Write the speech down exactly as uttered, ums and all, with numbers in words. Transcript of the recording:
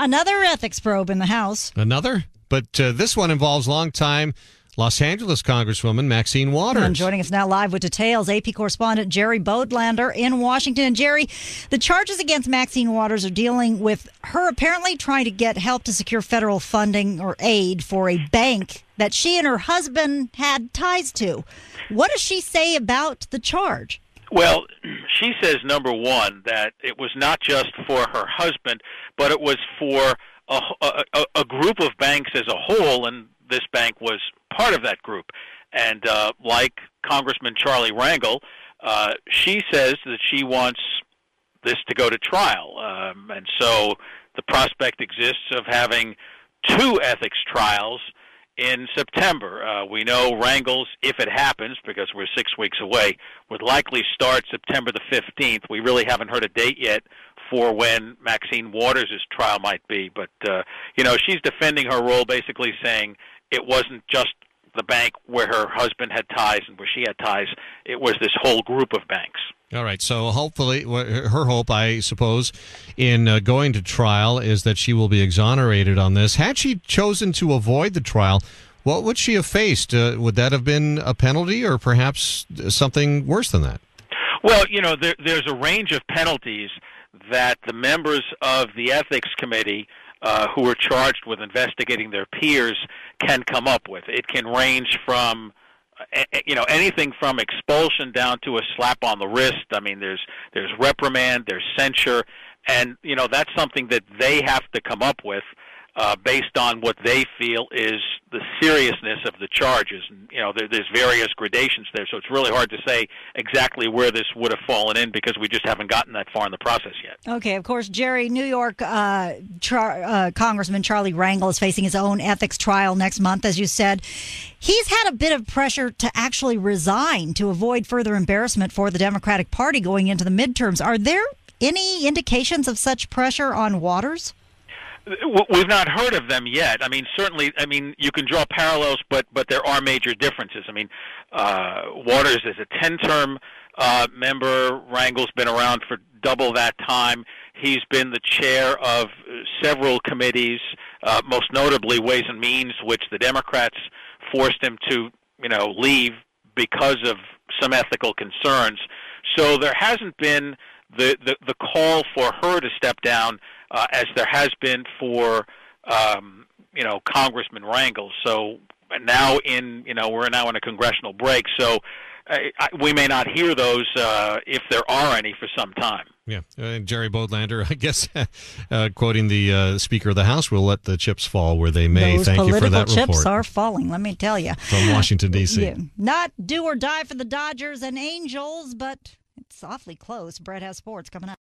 Another ethics probe in the House. Another? But uh, this one involves longtime Los Angeles Congresswoman Maxine Waters. And joining us now live with details, A P correspondent Jerry Bodlander in Washington. And Jerry, the charges against Maxine Waters are dealing with her apparently trying to get help to secure federal funding or aid for a bank that she and her husband had ties to. What does she say about the charge? Well, she says, number one, that it was not just for her husband, but it was for a, a, a group of banks as a whole, and this bank was part of that group. And uh, like Congressman Charlie Rangel, uh, she says that she wants this to go to trial. Um, and so the prospect exists of having two ethics trials in September. Uh, we know Rangel's, if it happens, because we're six weeks away, would likely start September the fifteenth. We really haven't heard a date yet for when Maxine Waters' trial might be. But, uh, you know, she's defending her role, basically saying it wasn't just the bank where her husband had ties and where she had ties. It was this whole group of banks. All right. So hopefully, her hope, I suppose, in uh, going to trial is that she will be exonerated on this. Had she chosen to avoid the trial, what would she have faced? Uh, would that have been a penalty or perhaps something worse than that? Well, you know, there, there's a range of penalties that the members of the Ethics Committee uh, who are charged with investigating their peers can come up with. It can range from you know, anything from expulsion down to a slap on the wrist. I mean, there's there's reprimand, there's censure, and, you know, that's something that they have to come up with uh, based on what they feel is the seriousness of the charges. And, you know, there, there's various gradations there, so it's really hard to say exactly where this would have fallen in because we just haven't gotten that far in the process yet. Okay, of course, Jerry, New York uh, Char- uh, Congressman Charlie Rangel is facing his own ethics trial next month, as you said. He's had a bit of pressure to actually resign to avoid further embarrassment for the Democratic Party going into the midterms. Are there any indications of such pressure on Waters? We've not heard of them yet. I mean, certainly, I mean, you can draw parallels, but but there are major differences. I mean, uh, Waters is a ten-term uh, member. Rangel's been around for double that time. He's been the chair of several committees, uh, most notably Ways and Means, which the Democrats forced him to, you know, leave because of some ethical concerns. So there hasn't been the, the, the call for her to step down uh, as there has been for, um, you know, Congressman Rangel. So now in, you know, we're now in a congressional break. So uh, I, we may not hear those uh, if there are any for some time. Yeah, uh, Jerry Bodlander, I guess, uh, quoting the uh, Speaker of the House, will let the chips fall where they may. Those Thank you for that political chips report. are falling, let me tell you. From Washington, D C Yeah. Not do or die for the Dodgers and Angels, but it's awfully close. Brett has sports coming up.